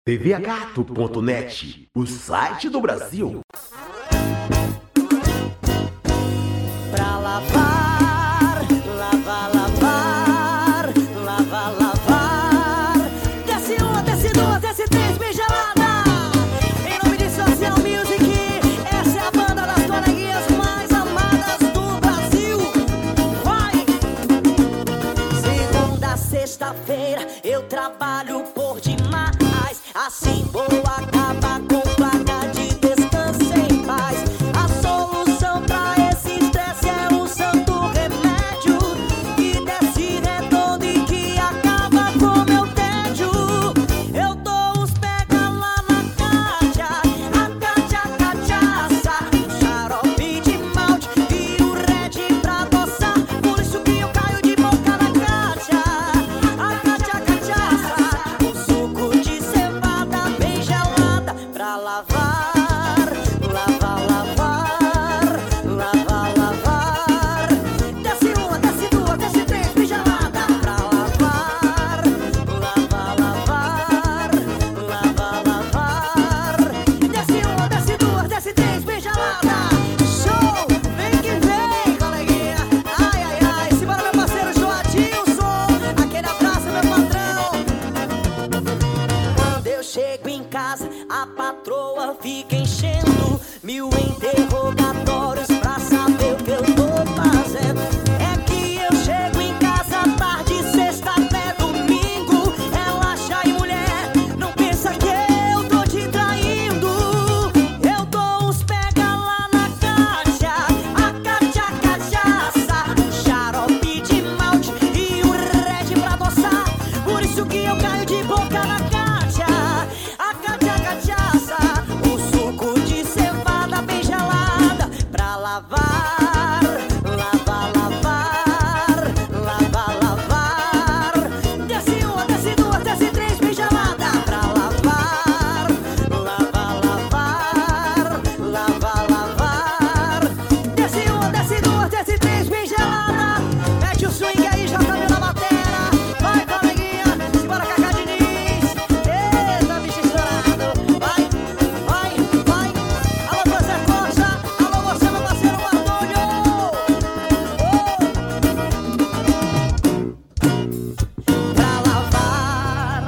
tvagato.net, o site do Brasil. Pra lavar, lavar, lavar, lavar, lavar. Desce uma, desce duas, desce três, bem gelada. Em nome de Social Music, essa é a banda das coleguinhas mais amadas do Brasil. Vai! Segunda, sexta-feira, eu trabalho por demais. Assim vou acabar com placa de descanso em paz. A solução pra esse estresse é um santo remédio que desce redondo e que acaba com meu tédio. Eu dou os pega lá na caixa, a cachaça, xarope de malte e o red pra adoçar. Por isso que eu caio de boca na caixa. A cachaça, o suco de cevada bem gelada pra lavar, lavar, lavar, lavar, lavar. Desce uma, desce duas, desce três, bem gelada pra lavar, lavar, lavar, lavar, lavar. Desce uma, desce duas, desce três, bem gelada. Show, vem que vem, coleguinha. Ai, ai, ai, simbora meu parceiro Joadilson. Aquele abraço, meu patrão. Quando eu chego em casa, a patroa fica enchendo mil interrogatórios.